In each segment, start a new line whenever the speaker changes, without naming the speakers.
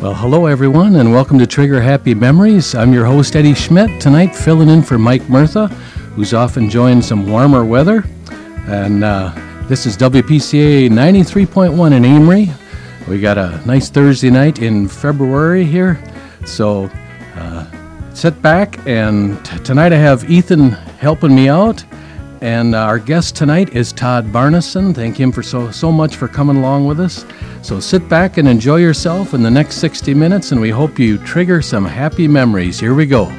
Well, hello everyone, and welcome to Trigger Happy Memories. I'm your host, Eddie Schmidt, tonight filling in for Mike Murtha, who's off enjoying some warmer weather. And this is WPCA 93.1 in Amory. We got a nice Thursday night in February here, so sit back, and tonight I have Ethan helping me out. And our guest tonight is Todd Barneson. Thank him for so much for coming along with us. So sit back and enjoy yourself in the next 60 minutes, and we hope you trigger some happy memories. Here we go.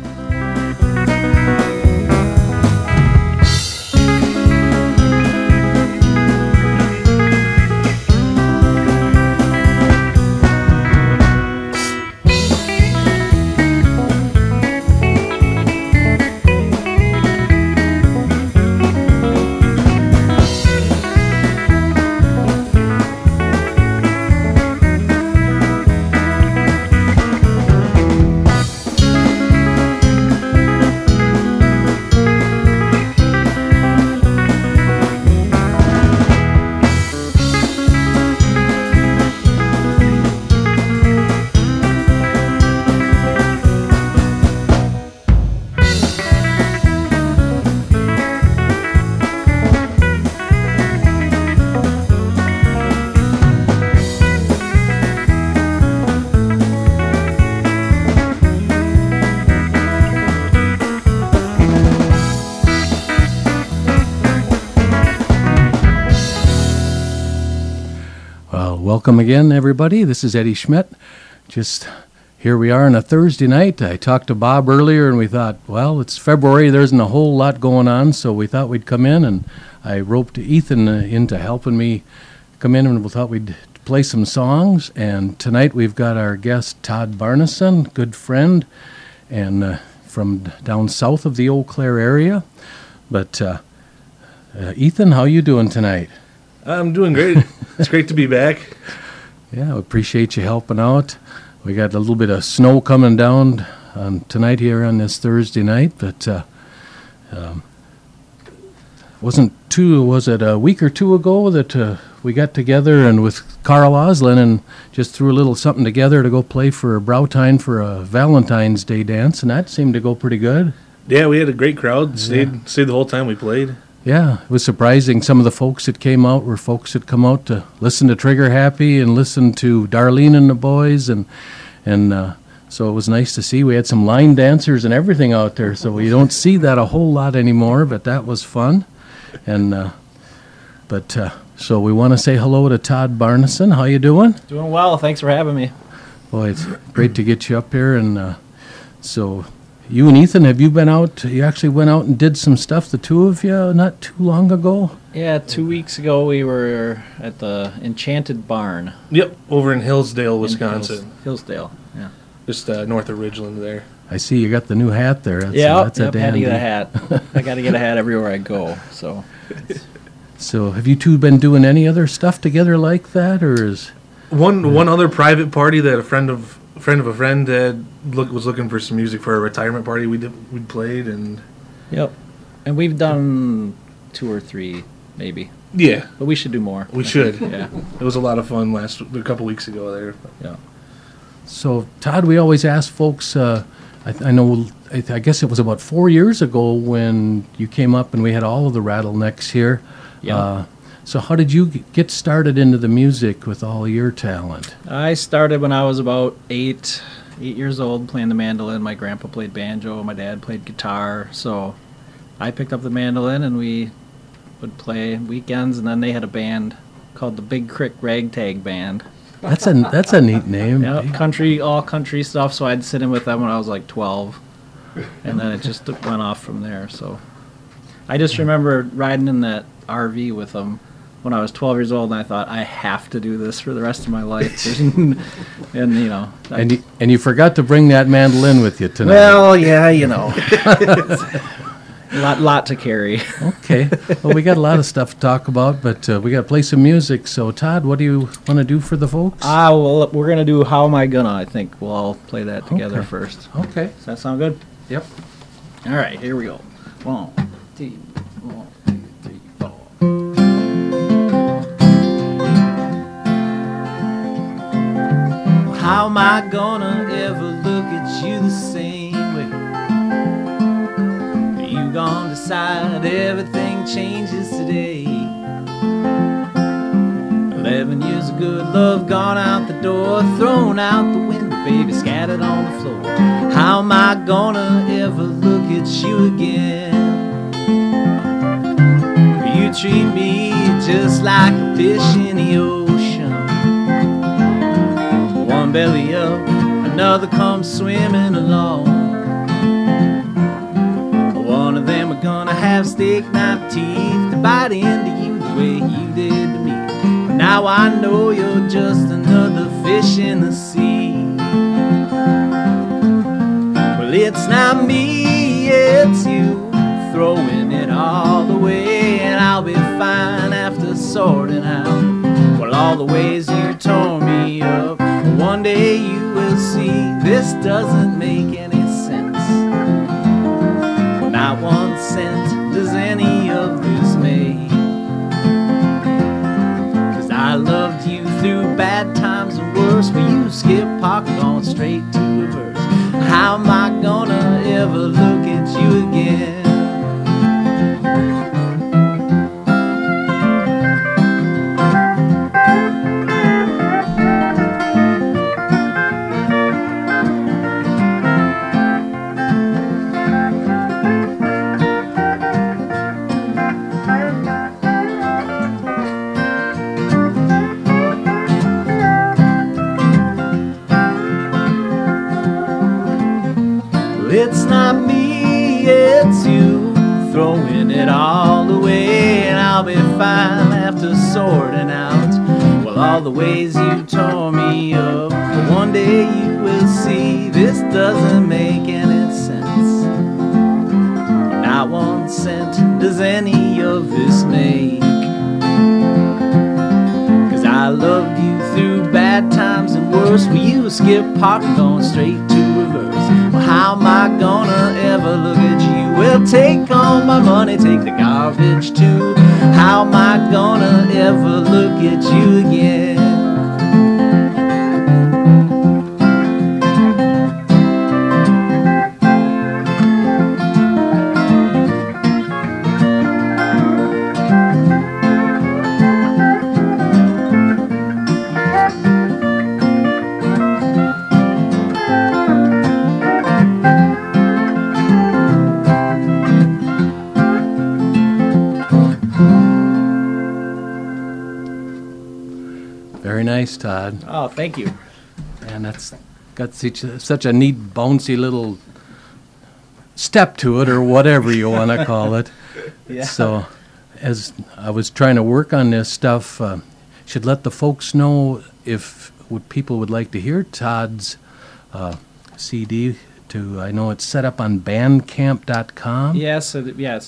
Welcome again, everybody. This is Eddie Schmidt. Just here we are on a Thursday night. I talked to Bob earlier, and we thought, well, it's February. There isn't a whole lot going on, so we thought we'd come in, and I roped Ethan into helping me come in, and we thought we'd play some songs. And tonight we've got our guest, Todd Barneson, good friend, and from down south of the Eau Claire area. But Ethan, how you doing tonight?
I'm doing great. It's great to be back.
Yeah, we appreciate you helping out. We got a little bit of snow coming down tonight here on this Thursday night, but was it a week or two ago that we got together and with Carl Oslin and just threw a little something together to go play for Browtine for a Valentine's Day dance, and that seemed to go pretty good.
Yeah, we had a great crowd. Stayed the whole time we played.
Yeah, it was surprising. Some of the folks that came out were folks that come out to listen to Trigger Happy and listen to Darlene and the boys, and so it was nice to see. We had some line dancers and everything out there, so we don't see that a whole lot anymore, but that was fun. And so we want to say hello to Todd Barneson. How you doing?
Doing well. Thanks for having me.
Boy, it's great to get you up here, and so... You and Ethan, have you been out? You actually went out and did some stuff, the two of you, not too long ago?
Yeah, 2 weeks ago we were at the Enchanted Barn.
Yep, over in Hillsdale, Wisconsin.
Hillsdale, yeah. Just
north of Ridgeland there.
I see you got the new hat there.
That's a dandy. Had to get a hat. I got to get a hat everywhere I go.
So have you two been doing any other stuff together like that, or is
one other private party that a friend of a friend was looking for some music for a retirement party we'd played, and
yep, and we've done 2 or 3 maybe.
Yeah,
but we should do more.
We should.
Yeah,
it was a lot of fun a couple weeks ago there.
Yeah.
So Todd, we always ask folks. I guess it was about 4 years ago when you came up and we had all of the Rattlenecks here.
Yeah.
So how did you get started into the music with all your talent?
I started when I was about 8 years old playing the mandolin. My grandpa played banjo, my dad played guitar, so I picked up the mandolin and we would play weekends, and then they had a band called the Big Crick Ragtag Band.
That's a neat name.
Yeah, all country stuff, so I'd sit in with them when I was like 12, and then it just went off from there. So I just remember riding in that RV with them when I was 12 years old, and I thought, I have to do this for the rest of my life. and
you forgot to bring that mandolin with you tonight.
Well, yeah, lot to carry.
Okay. Well, we got a lot of stuff to talk about, but we got to play some music. So, Todd, what do you want to do for the folks?
Well, we're going to do How Am I Gonna? I think we'll all play that together first.
Okay.
Does that sound good?
Yep.
All right, here we go. 1, 2, 1, 2, 3, 4.
How
How am I gonna ever look at you the same way? You gonna decide everything changes today? 11 years of good love gone out the door, thrown out the window, baby, scattered on the floor. How am I gonna ever look at you again? You treat me just like a fish in the ocean. One belly up, another comes swimming along. One of them are gonna have steak knife teeth to bite into you the way you did to me. Now I know you're just another fish in the sea. Well, it's not me, it's you, throwing it all away, and I'll be fine after sorting out, well, all the ways you tore me up. One day you will see this doesn't make any sense. Not 1 cent does any of this make. 'Cause I loved you through bad times and worse, but you skip park going straight to reverse. How am I gonna ever look at you again? It's not me, it's you, throwing it all away, and I'll be fine after sorting out, well, all the ways you tore me up. But one day you will see this doesn't make any sense. Not 1 cent does any of this make. 'Cause I loved you through bad times and worse, well, you skip park and going straight to reverse. Well, how am I gonna ever look at you? Well, take all my money, take the garbage too. How am I gonna ever look at you again?
Very nice, Todd.
Oh, thank you.
And that's got such a neat, bouncy little step to it, or whatever you want to call it.
Yeah.
So, as I was trying to work on this stuff, should let the folks know if people would like to hear Todd's CD. I know it's set up on Bandcamp.com.
Yes, it's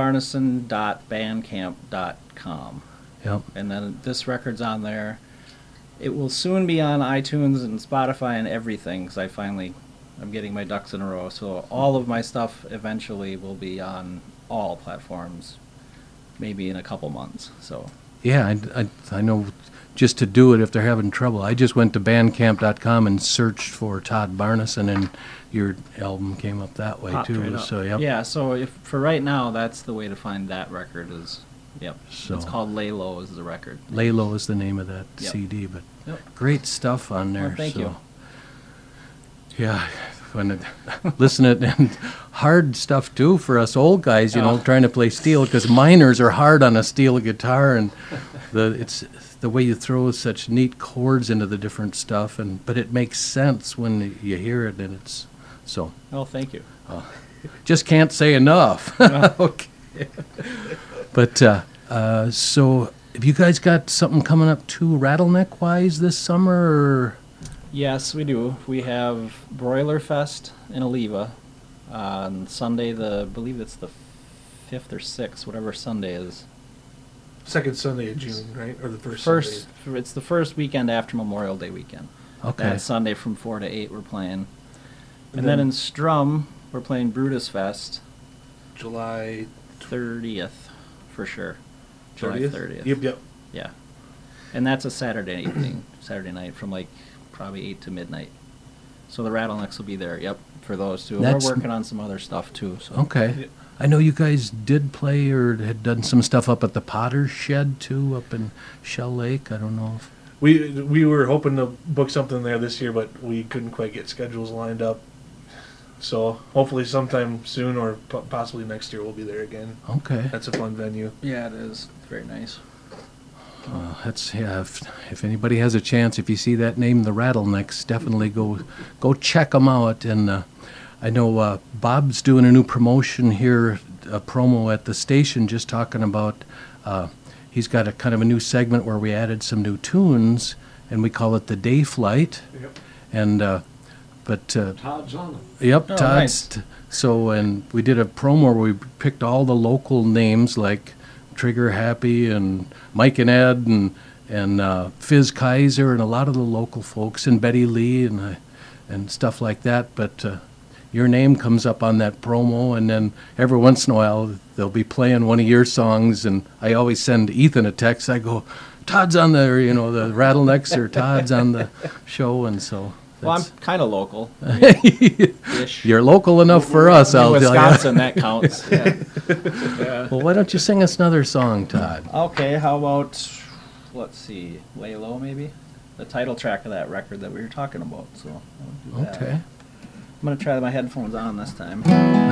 toddbarneson.bandcamp.com.
Yep.
And then this record's on there. It will soon be on iTunes and Spotify and everything, because I'm getting my ducks in a row. So all of my stuff eventually will be on all platforms, maybe in a couple months. So
Yeah, I know. Just to do it if they're having trouble, I just went to Bandcamp.com and searched for Todd Barneson, and your album came up that way
popped
too.
right up.
So yep.
Yeah, so for right now, that's the way to find that record is, yep.
So
It's called Lay Low is the record.
Lay Low is the name of that
Yep.
CD, but
Yep.
great stuff on there.
Well, thank you.
Yeah, listen to it, and hard stuff too for us old guys, trying to play steel, because minors are hard on a steel guitar, and it's the way you throw such neat chords into the different stuff, but it makes sense when you hear it, and it's so.
Oh, thank you.
Just can't say enough. Okay. But so, have you guys got something coming up too, Rattleneck-wise, this summer? Or?
Yes, we do. We have Broiler Fest in Oliva on Sunday, I believe it's the 5th or 6th, whatever Sunday is.
Second Sunday of June, right? Or the first Sunday?
It's the first weekend after Memorial Day weekend.
Okay.
That Sunday from 4 to 8 we're playing. And then in Strum, we're playing Brutus Fest.
July
30th, for sure. July 30th.
Yep.
Yeah. And that's a Saturday evening, Saturday night from probably 8 to midnight. So the Rattlenecks will be there, yep, for those two.
That's-
We're working on some other stuff too. So.
Okay. I know you guys did play or had done some stuff up at the Potter's Shed too, up in Shell Lake. I don't know if.
We were hoping to book something there this year, but we couldn't quite get schedules lined up. So hopefully sometime soon or possibly next year we'll be there again.
Okay.
That's a fun venue.
Yeah, it is. Very nice.
That's yeah. If anybody has a chance, if you see that name, the Rattlenecks, definitely go check them out. And I know Bob's doing a new promotion here, a promo at the station, just talking about. He's got a kind of a new segment where we added some new tunes, and we call it the Day Flight.
Yep.
And
Todd's on it.
yep,
Oh,
Todd's.
nice.
So and we did a promo where we picked all the local names like Trigger Happy and Mike and Ed and Fizz Kaiser and a lot of the local folks and Betty Lee and stuff like that. But your name comes up on that promo, and then every once in a while they'll be playing one of your songs, and I always send Ethan a text. I go, Todd's on the the Rattlenecks or Todd's on the show, and so.
Well, I'm
that's-
kind of local. Ish.
You're local enough for us,
In
I'll tell you.
Wisconsin, that counts. Yeah. Yeah.
Well, why don't you sing us another song, Todd?
Okay, how about, let's see, Lay Low maybe? The title track of that record that we were talking about. So I'll do that.
Okay.
I'm going to try my headphones on this time.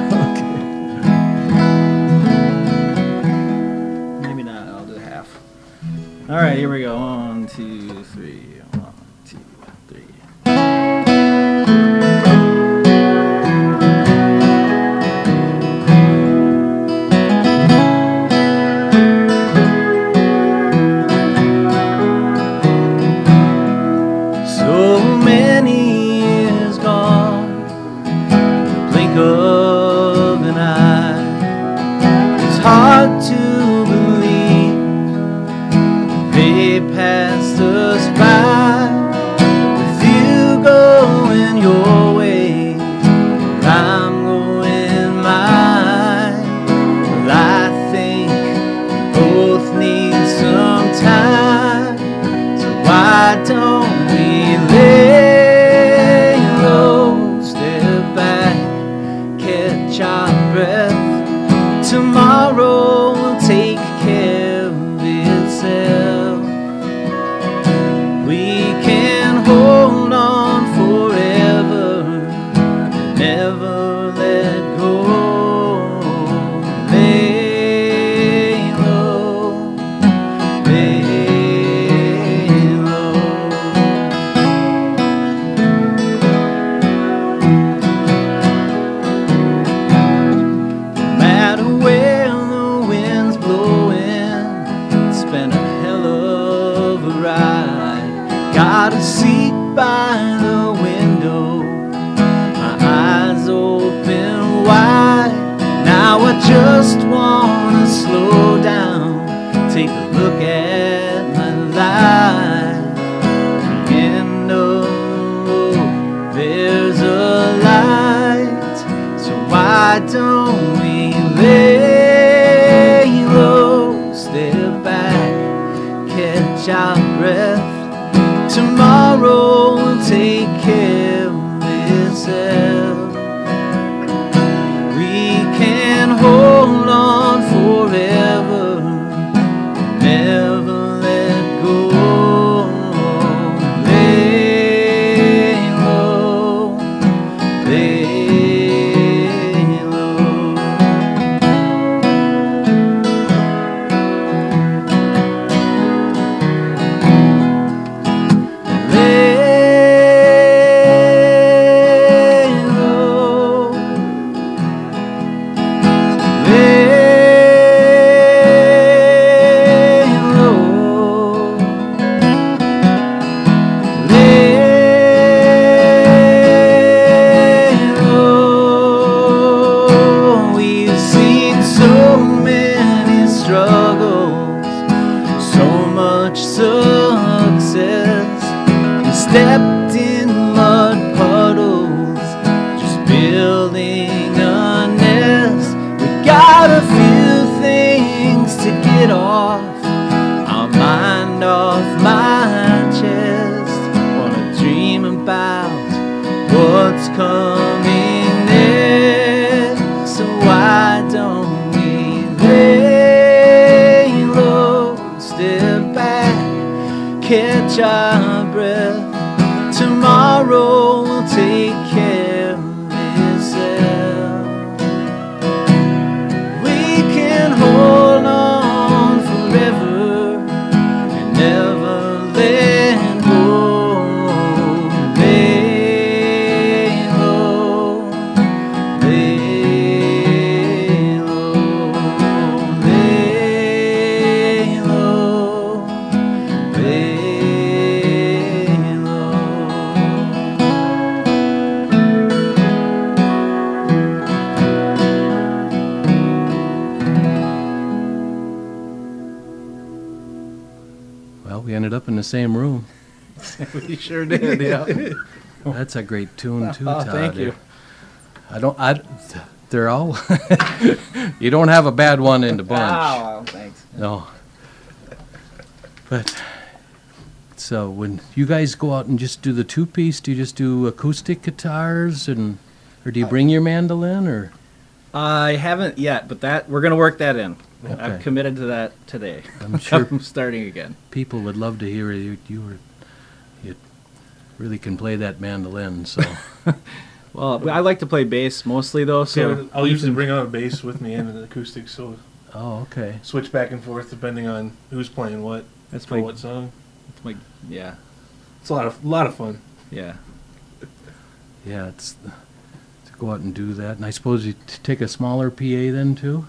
Maybe not, I'll do half. All right, here we go. 1, 2, 3. 1, 2, 3. So many years gone, the blink of an eye. It's hard to believe they passed us by. With you going your way, I'm going mine. Well, I think we both need some time. So why don't we lay low, step back, catch our breath? Tomorrow will take care of itself. We can hold on forever, never let go. Lay low, lay low. No matter where the wind's blowing, it's been a hell of a ride. Got a seat by the window, my eyes open wide. Now I just wanna slow down, take a look at my life. The end of the road, there's a light. So why don't we lay low, step back, catch our breath? Tomorrow will take care of itself. We can hold on forever, never let go. Lay low, lay low.
up in the same room.
We sure did, yeah.
That's a great tune too, Todd.
Thank you.
They're all. You don't have a bad one in the bunch.
Oh, thanks.
No. But so when you guys go out and just do the two-piece, do you just do acoustic guitars or do you bring your mandolin or?
I haven't yet, but we're going to work that in.
Okay.
I've committed to that today.
I'm sure
I'm starting again.
people would love to hear you really can play that mandolin. So
Well, I like to play bass mostly, though. So
I'll usually bring out a bass with me and an acoustic, so
oh, okay.
switch back and forth depending on who's playing what
That's
for
my-
what song.
it's like, yeah,
It's a lot of fun.
yeah.
Yeah, it's to go out and do that. And I suppose you take a smaller PA then too,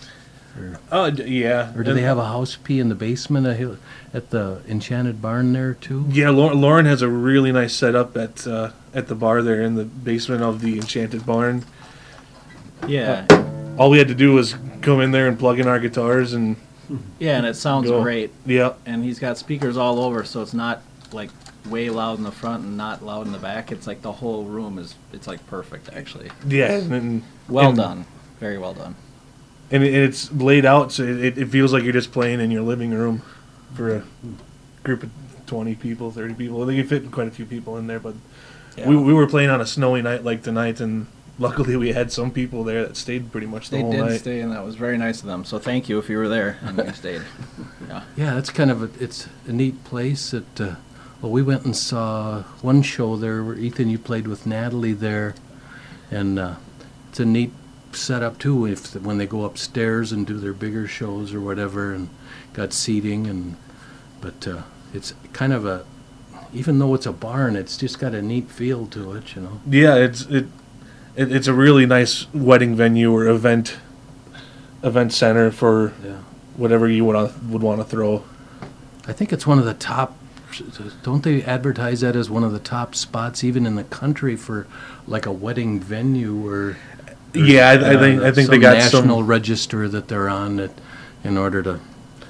Yeah.
or do they have a house P in the basement at the Enchanted Barn there too?
Yeah, Lauren has a really nice setup at the bar there in the basement of the Enchanted Barn.
Yeah,
All we had to do was come in there and plug in our guitars and
yeah, and it sounds
go.
great.
Yeah.
And he's got speakers all over, so it's not like way loud in the front and not loud in the back. It's like the whole room it's like perfect, actually.
Yeah. And
Well done, very well done.
And it's laid out so it feels like you're just playing in your living room for a group of 20 people, 30 people. I think you fit quite a few people in there, but
Yeah.
we were playing on a snowy night like tonight, and luckily we had some people there that stayed pretty much the
They
whole
did
night.
stay, and that was very nice of them. So thank you if you were there and you stayed. Yeah.
Yeah, it's kind of it's a neat place. Well, we went and saw one show there where Ethan, you played with Natalie there, and it's a neat setup too. When they go upstairs and do their bigger shows or whatever, and got seating, but it's kind of even though it's a barn, it's just got a neat feel to it, you know.
Yeah, it's a really nice wedding venue or event center for
Yeah.
whatever you would want to throw.
I think it's one of the top. Don't they advertise that as one of the top spots even in the country for like a wedding venue or?
Yeah, I think they
some
got
national
some.
register that they're on that in order to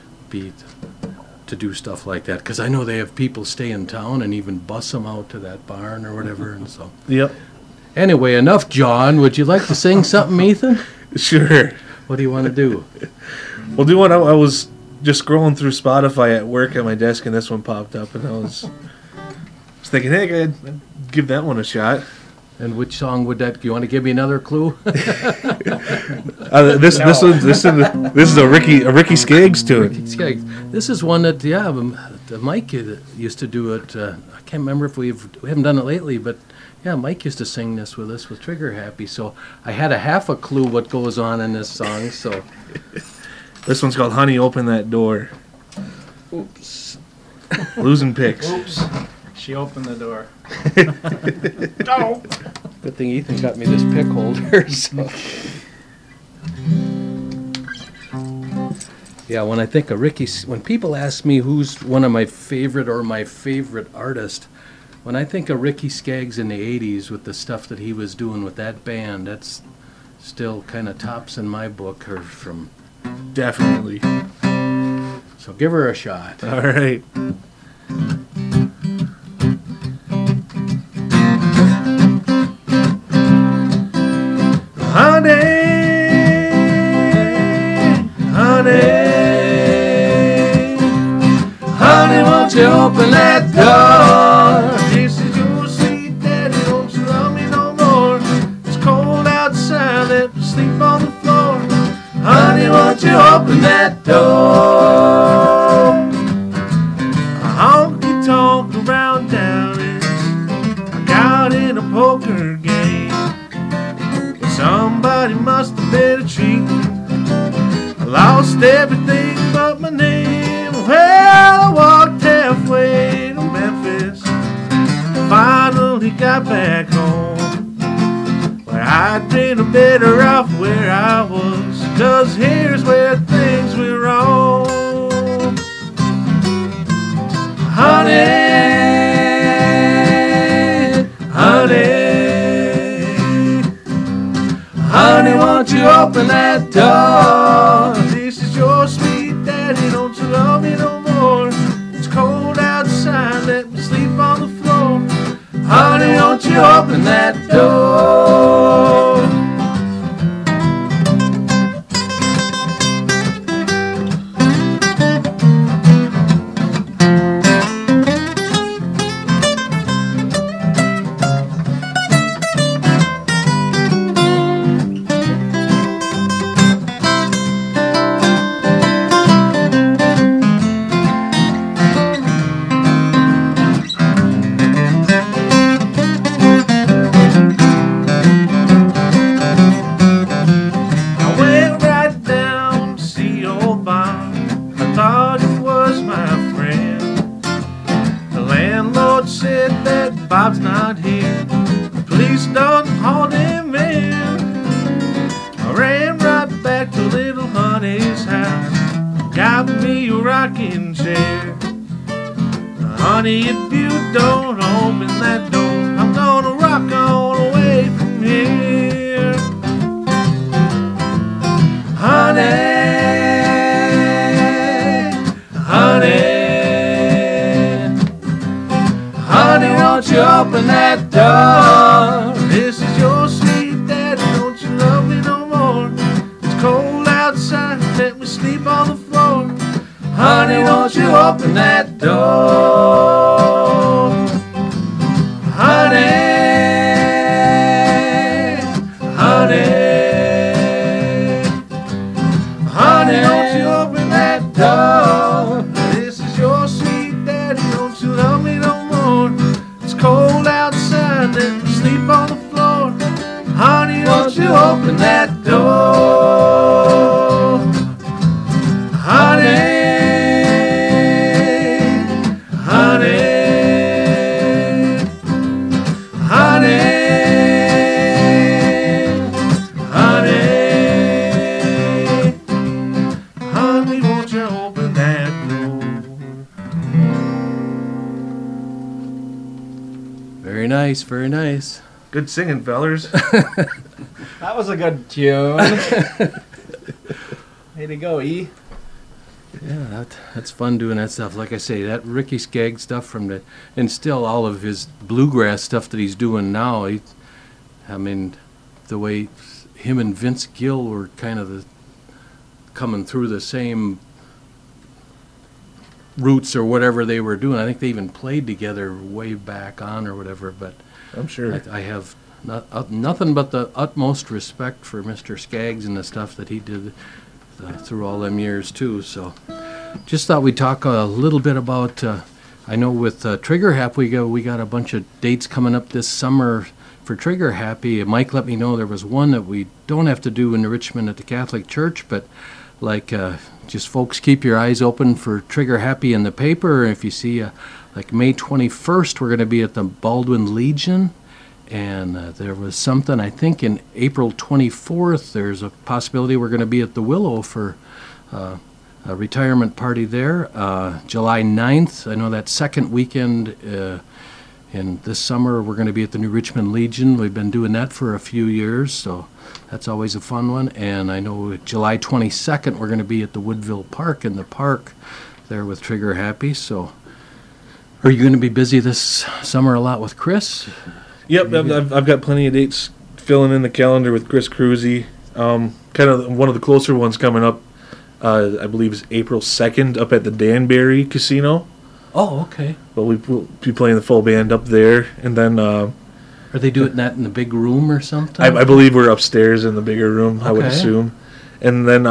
do stuff like that. Because I know they have people stay in town and even bus them out to that barn or whatever. And so
Yep,
anyway, enough, John. Would you like to sing something, Ethan?
sure.
What do you want to do?
Well, do what I was just scrolling through Spotify at work at my desk, and this one popped up, and I was thinking, hey, I'd give that one a shot.
And which song would that? Do you want to give me another clue?
This is a Ricky Skaggs tune.
This is one that Mike used to do it. I can't remember if we haven't done it lately, but yeah, Mike used to sing this with us with Trigger Happy. So I had a half a clue what goes on in this song. So
This one's called "Honey, Open That Door."
Oops.
Losing picks.
Oops. She opened the door.
good thing Ethan got me this pick holder. So. Yeah, when I think of when people ask me who's one of my favorite or my favorite artist, when I think of Ricky Skaggs in the 80s with the stuff that he was doing with that band, that's still kind of tops in my book. Or from
Definitely.
So give her a shot.
All right. Honey, won't you open that door? This is your sweet daddy, don't you love me no more? It's cold outside, let me sleep on the floor. Honey, won't you open that door? A honky-tonk around town is I got in a poker game. Somebody must have been a cheat. I lost everything but my name. Well, I walked halfway to Memphis. Finally got back home. Where I'd been better off where I was. 'Cause here's where things went wrong. Honey, won't you open that door? This is your sweet daddy, don't you love me no more? It's cold out. won't you open that door? Bob's not here. Please don't hold him in. I ran right back to little honey's house. Got me a rocking chair. Honey, if you don't open that door, I'm gonna rock on away from here. Honey, honey, honey, won't you open that door? This is your sweet daddy, don't you love me no more? It's cold outside, let me sleep on the floor. Honey, won't you open that door? Honey, honey, honey, won't you open that door? This is your sweet daddy, don't you love me no more? It's cold outside, let me sleep on the floor. Honey, won't you open that door? Honey, honey, honey, honey, honey, won't you open that door?
Very nice, very nice.
Good singing, fellers.
That was a good tune. Way to go, E.
Yeah, that's fun doing that stuff. Like I say, that Ricky Skaggs stuff from the, and still all of his bluegrass stuff that he's doing now. I mean, the way him and Vince Gill were kind of coming through the same roots or whatever they were doing. I think they even played together way back on or whatever. But
I'm sure.
I have nothing but the utmost respect for Mr. Skaggs and the stuff that he did through all them years too. So just thought we'd talk a little bit about, I know with Trigger Happy we got a bunch of dates coming up this summer for Trigger Happy. Mike let me know there was one that we don't have to do in Richmond at the Catholic Church, but like just folks keep your eyes open for Trigger Happy in the paper. If you see like May 21st we're going to be at the Baldwin Legion. And there was something, I think, in April 24th, there's a possibility we're going to be at the Willow for a retirement party there. July 9th, I know that second weekend in this summer, we're going to be at the New Richmond Legion. We've been doing that for a few years, so that's always a fun one. And I know July 22nd, we're going to be at the Woodville Park, in the park there with Trigger Happy. So are you going to be busy this summer a lot with Chris?
Yep, I've got plenty of dates filling in the calendar with Chris Cruzy. Kind of one of the closer ones coming up, I believe, is April 2nd up at the Danbury Casino.
Oh, okay.
But we'll be playing the full band up there. And then...
Are they doing that in the big room or something?
I believe we're upstairs in the bigger room, okay. I would assume. And then,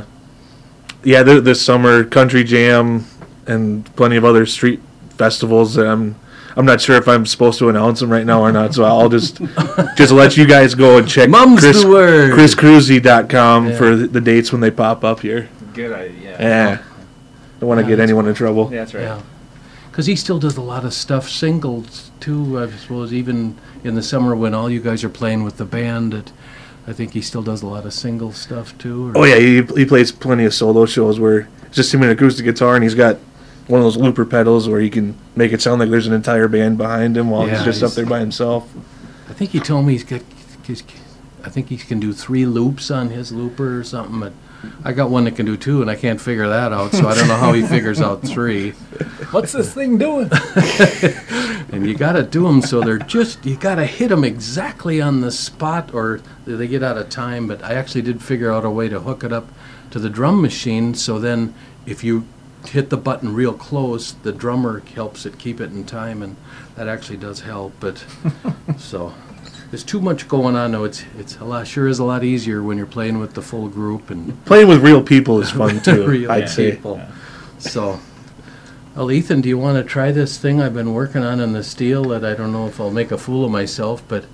this summer, Country Jam and plenty of other street festivals that I'm not sure if I'm supposed to announce them right now or not, so I'll just let you guys go and check ChrisCruzy.com for the dates when they pop up here.
Good idea.
Yeah. Don't want to get anyone in trouble.
Yeah, that's right. Yeah.
Because he still does a lot of stuff, singles, too, I suppose, even in the summer when all you guys are playing with the band. I think he still does a lot of single stuff, too.
Oh, yeah, he plays plenty of solo shows where it's just him and an acoustic guitar, and he's got one of those looper pedals where he can make it sound like there's an entire band behind him while he's up there by himself.
I think he told me I think he can do 3 loops on his looper or something. But I got one that can do 2, and I can't figure that out, so I don't know how he figures out 3.
What's this thing doing?
And And you got to do them so they're just, you got to hit them exactly on the spot or they get out of time. But I actually did figure out a way to hook it up to the drum machine, so then if you hit the button real close, the drummer helps it keep it in time, and that actually does help. But so there's too much going on now. It's a lot, sure is a lot easier when you're playing with the full group and
Playing with real people is fun too,
real
I'd say.
people. So, well, Ethan, do you want to try this thing I've been working on in the steel that I don't know if I'll make a fool of myself, but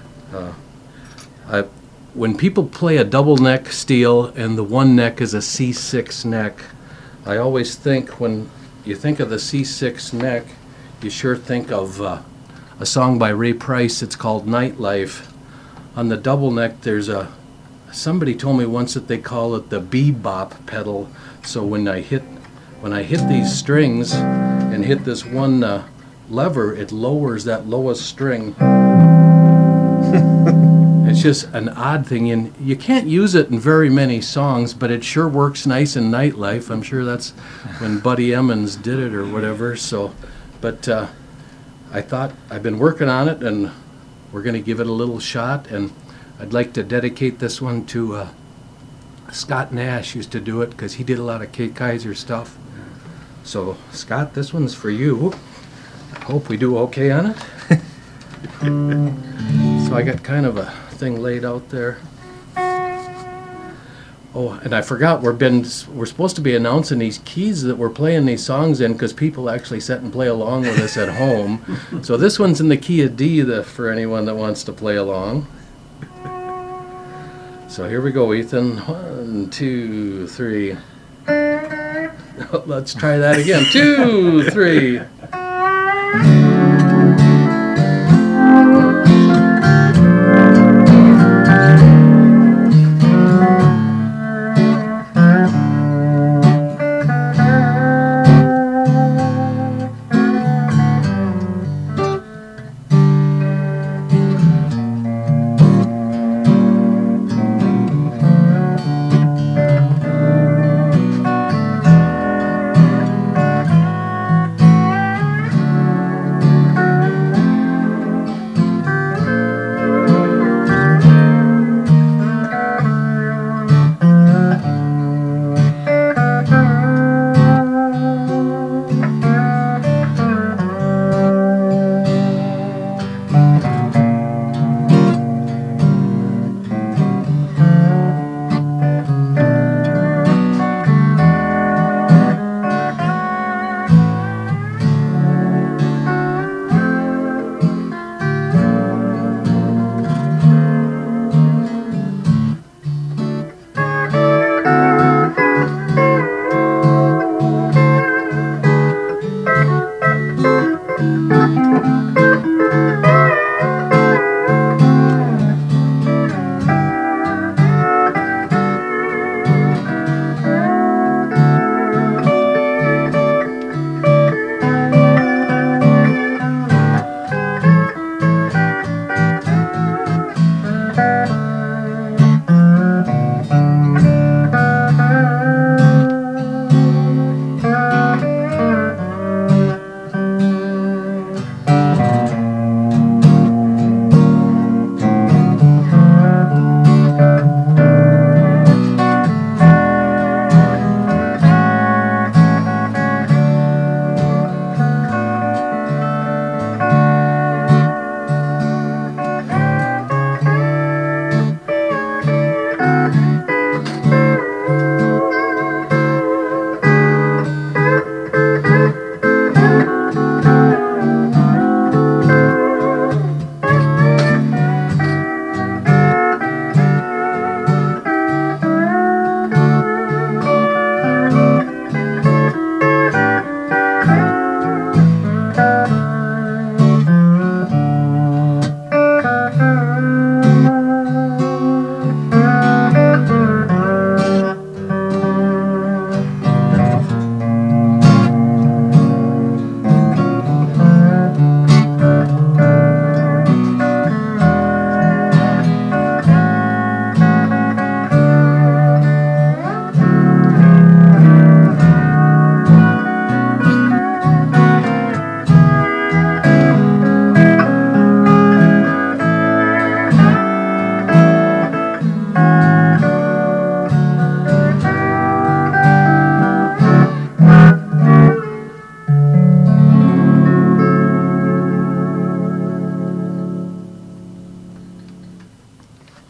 when people play a double neck steel and the one neck is a C6 neck, I always think when you think of the C6 neck, you sure think of a song by Ray Price. It's called Nightlife. On the double neck, somebody told me once that they call it the bebop pedal. So when I hit these strings and hit this one lever, it lowers that lowest string. It's just an odd thing, and you can't use it in very many songs, but it sure works nice in Nightlife. I'm sure that's when Buddy Emmons did it or whatever. So, but I thought I've been working on it, and we're going to give it a little shot, and I'd like to dedicate this one to Scott Nash. Used to do it because he did a lot of Kate Kaiser stuff. So, Scott, this one's for you. I hope we do okay on it. So I got kind of a thing laid out there. Oh, and I forgot, we're supposed to be announcing these keys that we're playing these songs in because people actually sit and play along with us at home. So this one's in the key of D for anyone that wants to play along. So here we go, Ethan. 1, 2, 3. Let's try that again. 2, 3.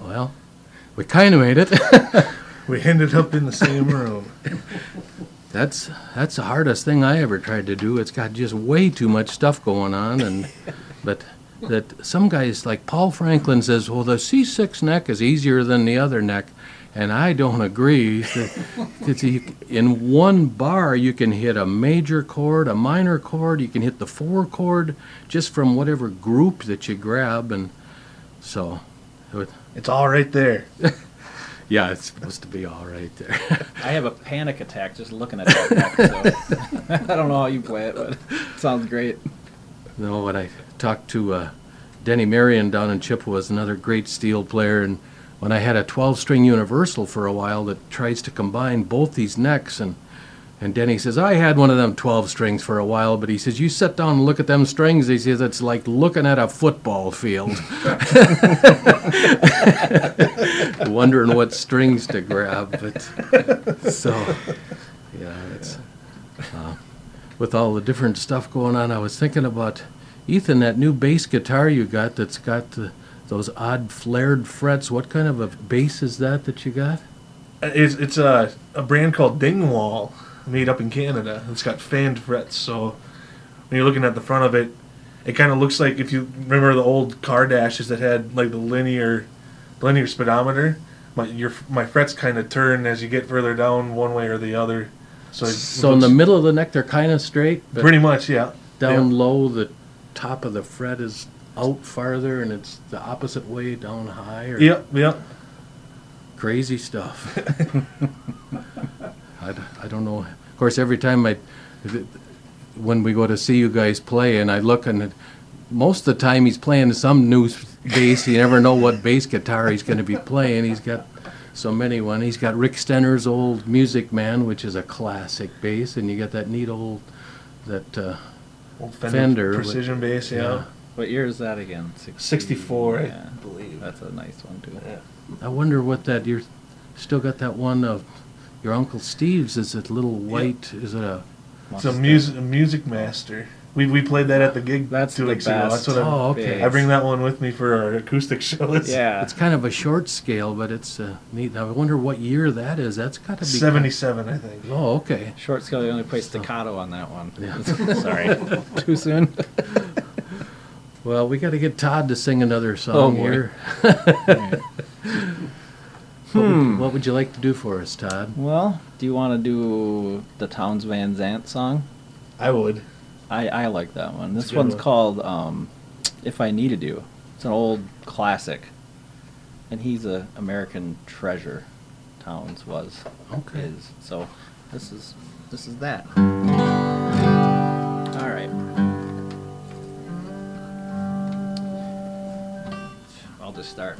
Well, we kind of made it.
We ended up in the same room.
That's the hardest thing I ever tried to do. It's got just way too much stuff going on, but that some guys like Paul Franklin says, well, the C6 neck is easier than the other neck, and I don't agree. In one bar, you can hit a major chord, a minor chord, you can hit the 4 chord just from whatever group that you grab, and so
It's all right there.
yeah, it's supposed to be all right there.
I have a panic attack just looking at that deck, so I don't know how you play it, but it sounds great.
No, when I talked to Denny Marion down in Chippewas, another great steel player, and when I had a 12-string universal for a while that tries to combine both these necks, and Denny says, I had one of them 12 strings for a while, but he says, you sit down and look at them strings, he says, it's like looking at a football field. Wondering what strings to grab, but so, yeah, it's, with all the different stuff going on, I was thinking about, Ethan, that new bass guitar you got that's got those odd flared frets, what kind of a bass is that you got?
It's a brand called Dingwall, made up in Canada. It's got fanned frets, so when you're looking at the front of it, it kind of looks like, if you remember the old car dashes that had like the linear speedometer, my frets kind of turn as you get further down one way or the other.
So in the middle of the neck they're kind of straight, but
pretty much, yeah.
Down low the top of the fret is out farther, and it's the opposite way down high. Or
Yep.
Crazy stuff. I don't know. Of course, every time when we go to see you guys play, and I look, and most of the time he's playing some new bass. You never know what bass guitar he's going to be playing. He's got so many. He's got Rick Stenner's old Music Man, which is a classic bass, and you got that neat old
Old
Fender
precision bass, yeah.
What year is that again?
64,
Yeah.
I believe.
That's a nice one, too.
Yeah.
I wonder what that, you're still got that one of your Uncle Steve's, is it little white, is it a...
It's a music master. We played that at the gig
That's
2
the
weeks ago.
best.
That's what
okay.
I bring that one with me for our acoustic shows.
Yeah.
It's kind of a short scale, but it's neat. I wonder what year that is. That's got to be...
77, I think.
Oh, okay.
Short scale, you only play staccato on that one.
Yeah.
Sorry. Too soon?
Well, we got to get Todd to sing another song
boy.
here. What would you like to do for us, Todd?
Well, do you want to do the Townes Van Zandt song?
I would.
I like that one. This
It's a good
one's
one.
called If I Needed You. It's an old classic. And he's a American treasure. Townes was.
Okay.
Is. So this is that. All right. I'll just start.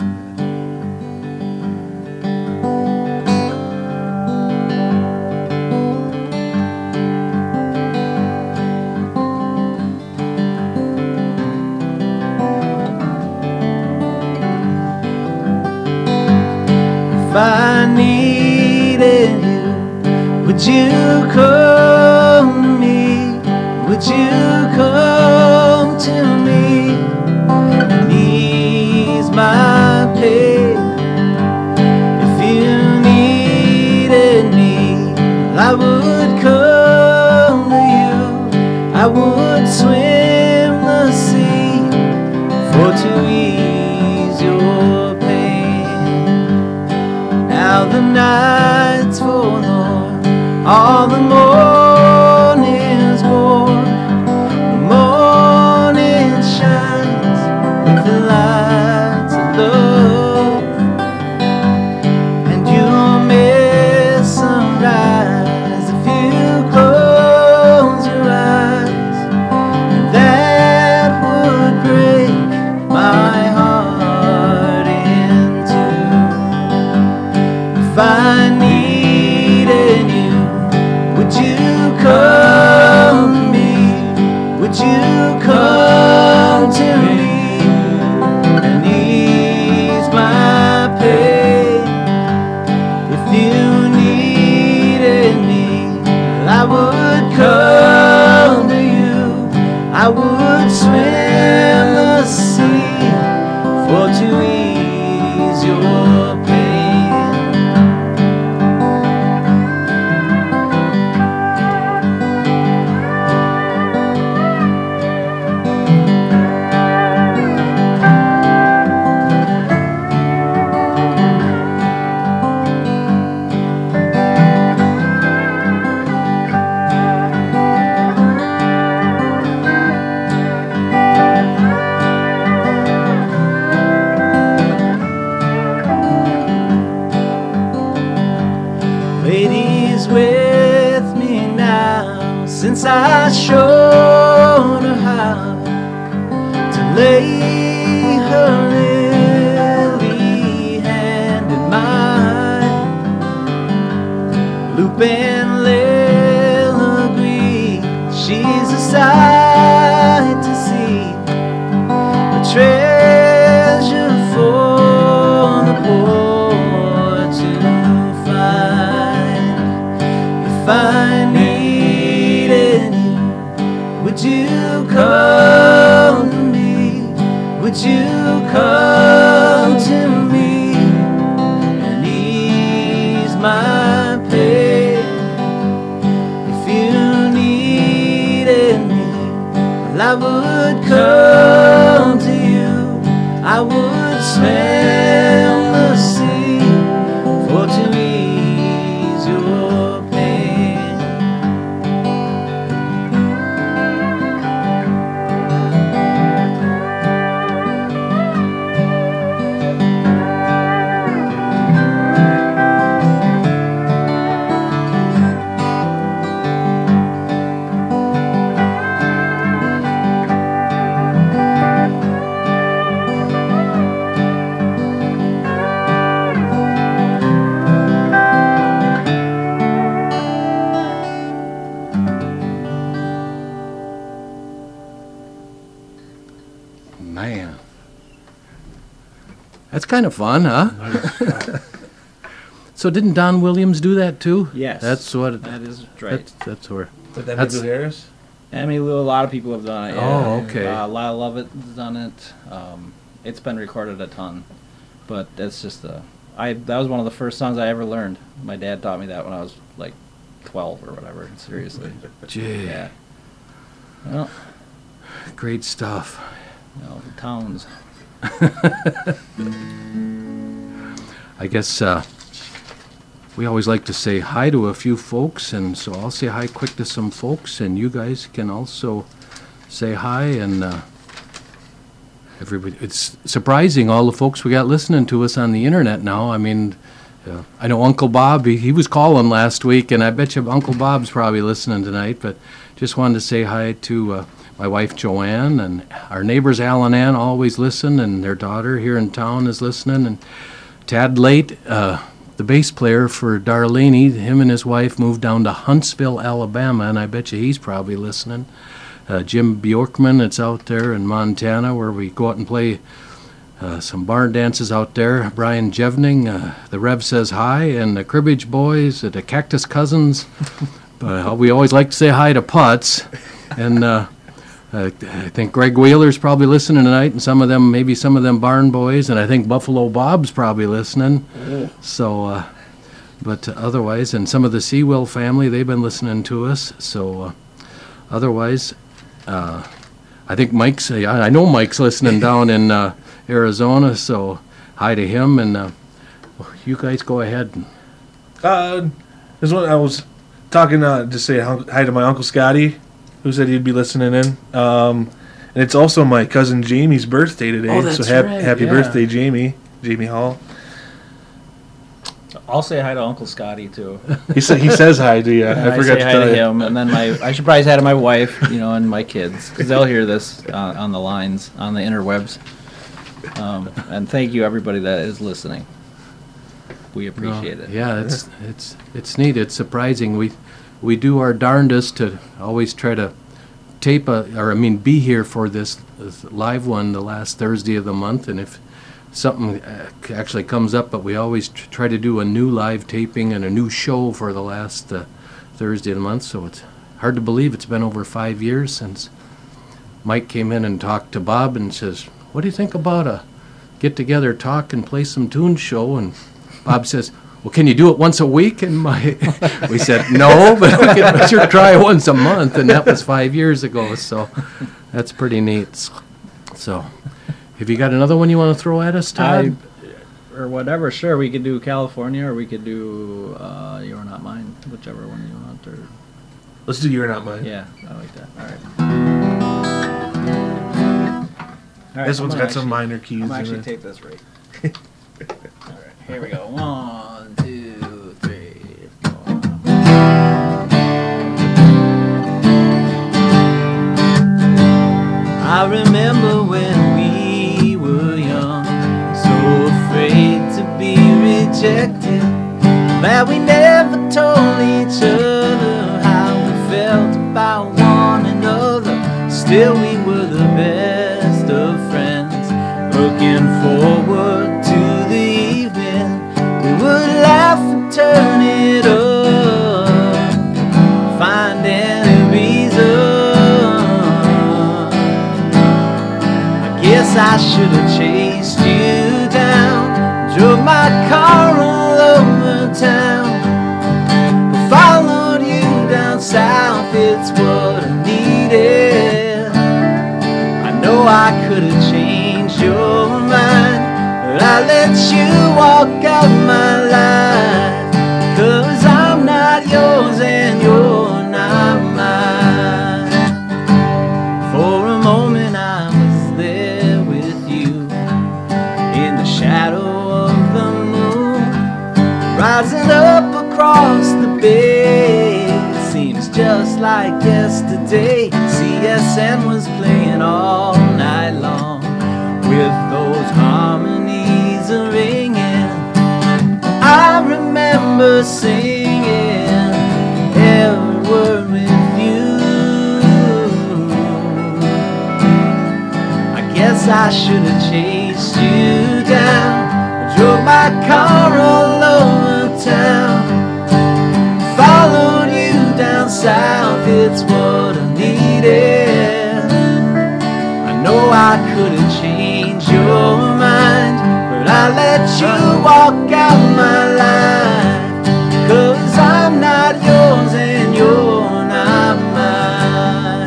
If I needed you, would you come to me? Would you come to me and ease my pain? If you needed me, I would come to you. I would swim the sea for to ease your pain. Now the night's forlorn, all the morning is born. The morning shines with the lights of love, and you'll miss sunrise if you close your eyes, and that would break my heart in two. If I needed you, would you come to me? Would you come to me and ease my pain? If you needed me, I would come to you. I would swim the sea for to ease ease your pain. Ladies with me now, since I showed her how to lay her lily hand in mine. Lupe and Lil agree she's a sight to see, a treasure for the poor to find. If I needed you, would you come to me? Would you come to me and ease my pain? If you needed me, well, I would come to you. I would swim the sea for to ease your pain.
Man. That's kind of fun, huh? So didn't Don Williams do that too?
Yes.
That's what.
That is right.
That's where.
Did that
That's-
Emmylou Harris?
Emmylou, a lot of people have done it.
Oh, okay.
Lyle Lovett's done it. It's been recorded a ton, but that's just that was one of the first songs I ever learned. My dad taught me that when I was like 12 or whatever. Seriously.
Gee,
Yeah. Well,
great stuff.
the towns.
I guess we always like to say hi to a few folks, and so I'll say hi quick to some folks, and you guys can also say hi. And everybody, it's surprising all the folks we got listening to us on the internet now. I mean, I know Uncle Bob, he was calling last week, and I bet you Uncle Bob's probably listening tonight, but just wanted to say hi to my wife Joanne, and our neighbors Al and Ann always listen, and their daughter here in town is listening, and Tad Late, the bass player for Darlene, him and his wife moved down to Huntsville, Alabama, and I bet you he's probably listening. Jim Bjorkman, it's out there in Montana, where we go out and play some barn dances out there. Brian Jevning, the Rev says hi, and the Cribbage Boys, the Cactus Cousins. We always like to say hi to Putz, and I think Greg Wheeler's probably listening tonight, and maybe some of them Barn Boys, and I think Buffalo Bob's probably listening. So, but otherwise, and some of the Sewell family, they've been listening to us. So, otherwise, I think I know Mike's listening down in Arizona. So, hi to him, and you guys go ahead.
There's one I was talking to say hi to my Uncle Scotty, who said he'd be listening in. And it's also my cousin Jamie's birthday today.
Oh, that's
so
right,
happy
yeah.
birthday, Jamie Hall.
I'll say hi to Uncle Scotty too.
He says hi to you. I forgot
say
to
hi
tell
to
you.
him, and then I should probably say hi to my wife, and my kids, because they'll hear this on the lines on the interwebs. And thank you everybody that is listening. We appreciate it.
Yeah, it's neat. It's surprising. We do our darndest to always try to be here for this live one the last Thursday of the month, and if something actually comes up, but we always try to do a new live taping and a new show for the last Thursday of the month, so it's hard to believe it's been over 5 years since Mike came in and talked to Bob and says, what do you think about a get together, talk, and play some tune show. And Bob says, well, can you do it once a week? And we said, no, but we can sure try once a month. And that was 5 years ago, so that's pretty neat. So have you got another one you want to throw at us, Todd?
Or whatever, sure. We could do California, or we could do You're Not Mine, whichever one you want. Or
Let's do You're Not Mine.
yeah, I like that. All right. All right,
This one's
I'm
got
gonna
some minor keys
I'm
in
actually
it.
take this right. All right, here we go. 1, 2, 3, 4. I remember when we were young, so afraid to be rejected, that we never told each other how we felt about one another. Still we were the best of friends, looking forward to the evening. We would laugh and turn it up, find any reason. Guess I should have chased you down, drove my car all over town, followed you down south, it's what I needed. I know I could have changed your mind, but I let you walk out my life, 'cause I'm not yours and you're not mine. For a moment I was there with you, in the shadow of the moon, rising up across the bay. It seems just like yesterday. CSN was playing all night long, with those harmonies ringing. I remember singing every word with you. I guess I should have chased you down, drove my car all over town, followed you down south, it's what I needed. I know I could have changed your mind, but I let you walk out my life, 'cause I'm not yours and you're not mine.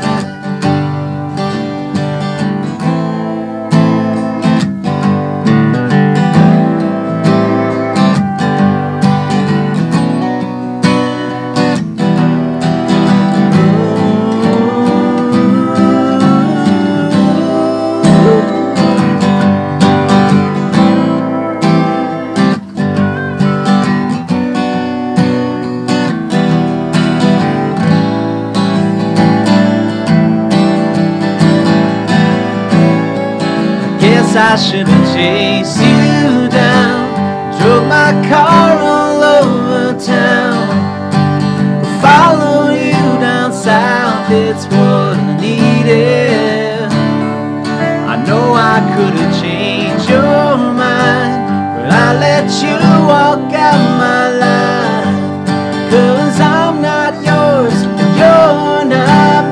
I should have chased you down, drove my car all over town, follow you down south, it's what I needed. I know I could have changed your mind, but I let you walk out my life, 'cause I'm not yours and you're not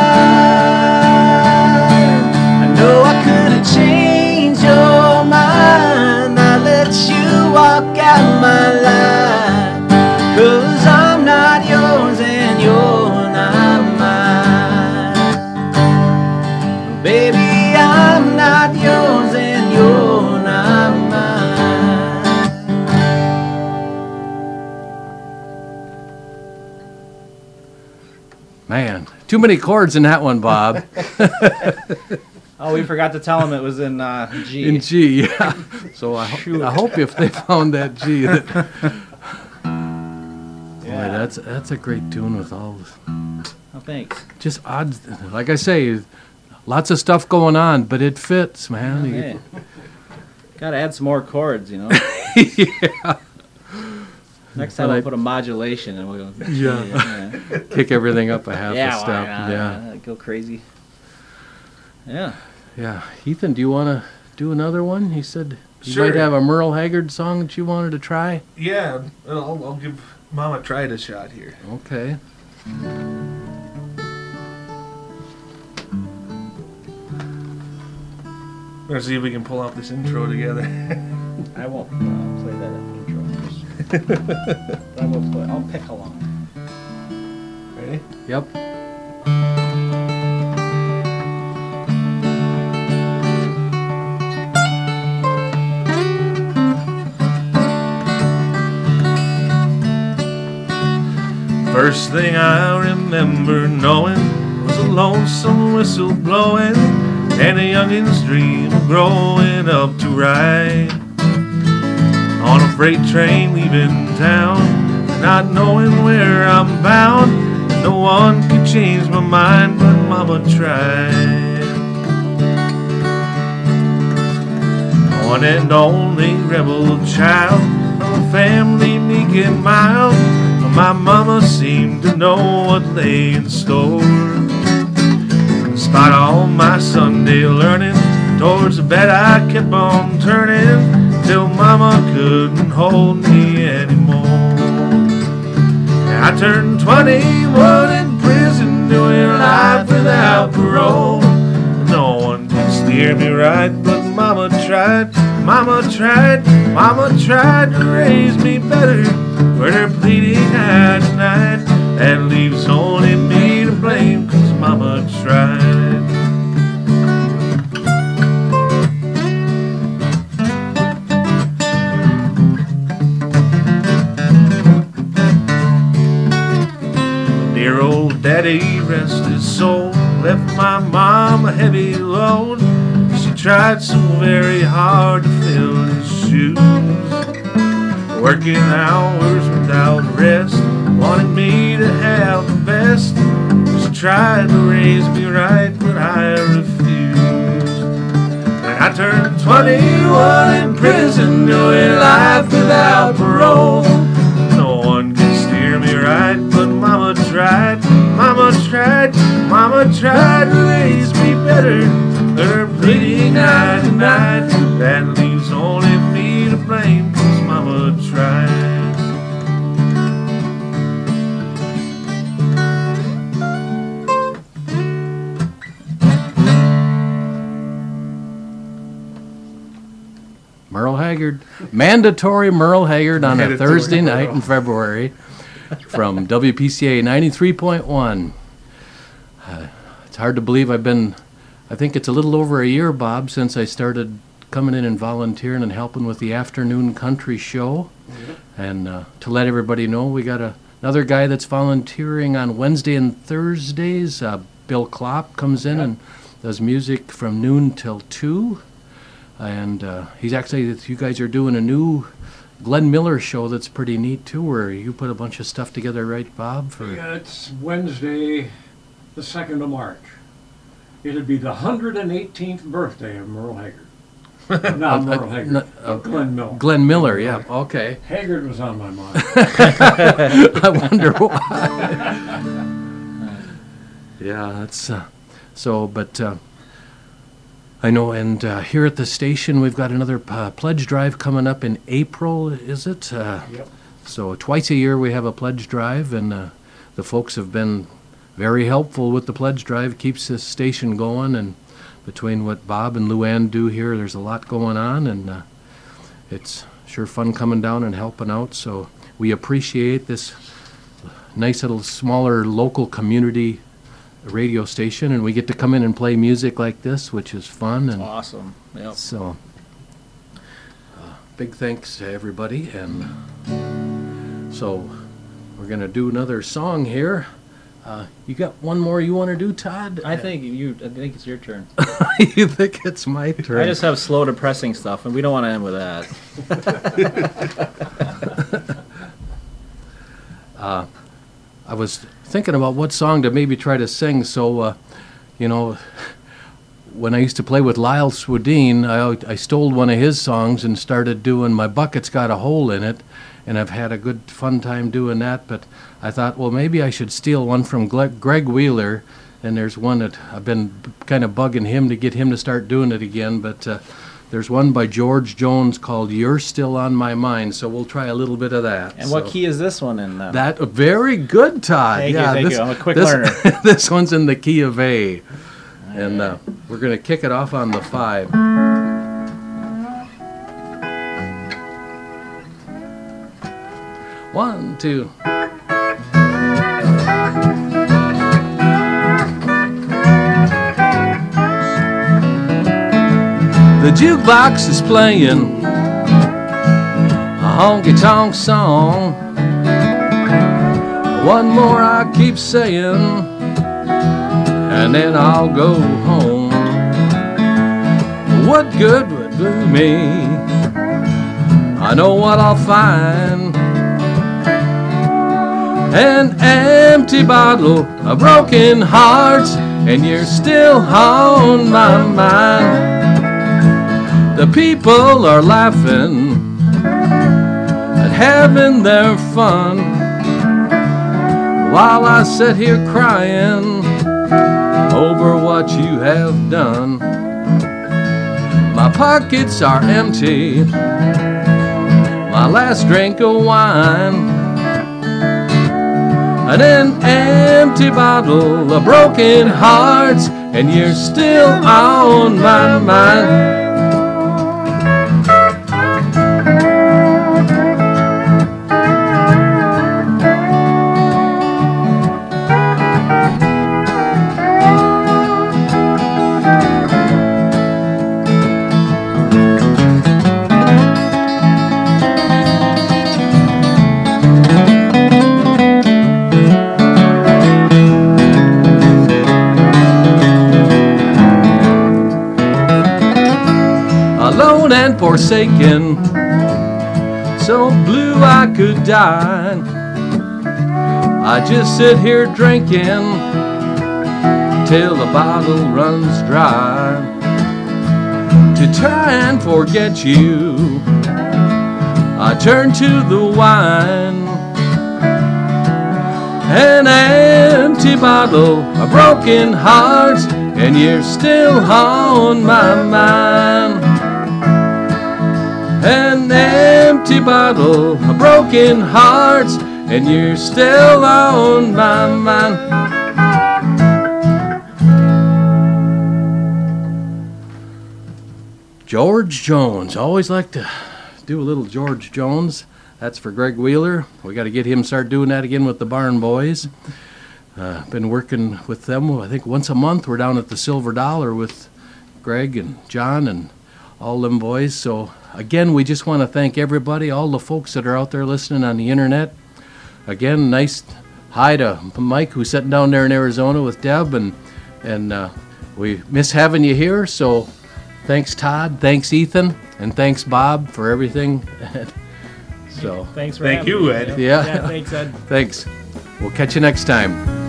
mine. I know I could have changed your mind, I let you walk out my life, 'cause I'm not yours and you're not mine. Baby, I'm not yours and you're not mine.
Man, too many chords in that one, Bob.
Oh, we forgot to tell him it was in G.
In G, yeah. So I hope if they found that G, that boy, that's a great tune with all this.
Oh, thanks.
Just odd, like I say, lots of stuff going on, but it fits, man.
Hey. Gotta add some more chords, you know.
Yeah.
Next time
But
I'll put a modulation and we'll
Yeah. Kick everything up a half
yeah,
a
why
step.
not?
Yeah.
Go crazy. Yeah.
Yeah. Ethan, do you want to do another one? He said you
Sure.
might have a Merle Haggard song that you wanted to try.
Yeah, I'll give Mama Tried a shot here.
Okay.
We're gonna see if we can pull off this intro together.
I won't play that intro. I will play. I'll pick along.
Ready?
Yep.
First thing I remember knowing was a lonesome whistle blowing and a youngin's dream of growing up to ride on a freight train leaving town, not knowing where I'm bound. No one could change my mind, but Mama tried. One and only rebel child of a family meek and mild, but my mama seemed to know what lay in store. Despite all my Sunday learning, towards the bed I kept on turning, till Mama couldn't hold me anymore. I turned 21 in prison, doing life without parole. No one could steer me right, but Mama tried. Mama tried, Mama tried to raise me better, but her pleading I denied. That leaves only me to blame, 'cause Mama tried. Dear old daddy, rest his soul, left my mom a heavy load. She tried so very hard to fill his shoes, working hours without rest, wanted me to have the best. She tried to raise me right, but I refused. When I turned 21 in prison, doing life without parole, no one could steer me right, but Mama tried. Mama tried, Mama tried to raise me better, her pleading I denied. That leaves only me to blame, 'cause Mama tried.
Merle Haggard. Mandatory Merle Haggard on a
Mandatory
Thursday night
Merle.
in February from WPCA 93.1. It's hard to believe I think it's a little over a year, Bob, since I started coming in and volunteering and helping with the afternoon country show. And to let everybody know, we got another guy that's volunteering on Wednesday and Thursdays. Bill Klopp comes in and does music from noon till 2. And he's actually, you guys are doing a new Glenn Miller show that's pretty neat too, where you put a bunch of stuff together, right, Bob?
Yeah, it's Wednesday, the 2nd of March. It'd be the 118th birthday of Merle Haggard. Not Merle Haggard, Glenn Miller.
Glenn Miller, yeah, okay.
Haggard was on my mind.
I wonder why. Yeah, that's but I know, and here at the station we've got another pledge drive coming up in April, is it?
Yep.
So twice a year we have a pledge drive, and the folks have been very helpful with the pledge drive. Keeps this station going, and between what Bob and Luann do here, there's a lot going on, and it's sure fun coming down and helping out. So we appreciate this nice little smaller local community radio station, and we get to come in and play music like this, which is fun. And
Awesome. Yep.
so big thanks to everybody. And so we're going to do another song here. You got one more you want to do, Todd?
I think it's your turn.
You think it's my turn?
I just have slow, depressing stuff, and we don't want to end with that.
I was thinking about what song to maybe try to sing. So, when I used to play with Lyle Swedeen, I stole one of his songs and started doing My Bucket's Got a Hole in It, and I've had a good fun time doing that. But I thought, well, maybe I should steal one from Greg Wheeler, and there's one that I've been kind of bugging him to get him to start doing it again. But there's one by George Jones called You're Still on My Mind, so we'll try a little bit of that.
And what key is this one in?
That very good, Todd.
Thank you. I'm a quick
this,
learner.
This one's in the key of A. And we're going to kick it off on the 5. 1, 2. The jukebox is playing a honky-tonk song. One more I keep saying, and then I'll go home. What good would it do me? I know what I'll find. An empty bottle, a broken heart, and you're still on my mind. The people are laughing and having their fun, while I sit here crying over what you have done. My pockets are empty, my last drink of wine, and an empty bottle of broken hearts, and you're still on my mind. Alone and forsaken, so blue I could die. I just sit here drinking till the bottle runs dry. To try and forget you, I turn to the wine. An empty bottle, a broken heart, and you're still on my mind. An empty bottle, a broken heart, and you're still on my mind. George Jones. Always like to do a little George Jones. That's for Greg Wheeler. We got to get him start doing that again with the Barn Boys. Been working with them, I think, once a month. We're down at the Silver Dollar with Greg and John and all them boys. So again, we just want to thank everybody, all the folks that are out there listening on the internet. Again, nice hi to Mike, who's sitting down there in Arizona with Deb, and we miss having you here. So thanks, Todd. Thanks, Ethan, and thanks, Bob, for everything. So
Thanks for
Thank
having
you,
me.
Ed.
Yeah.
Thanks, Ed.
Thanks. We'll catch you next time.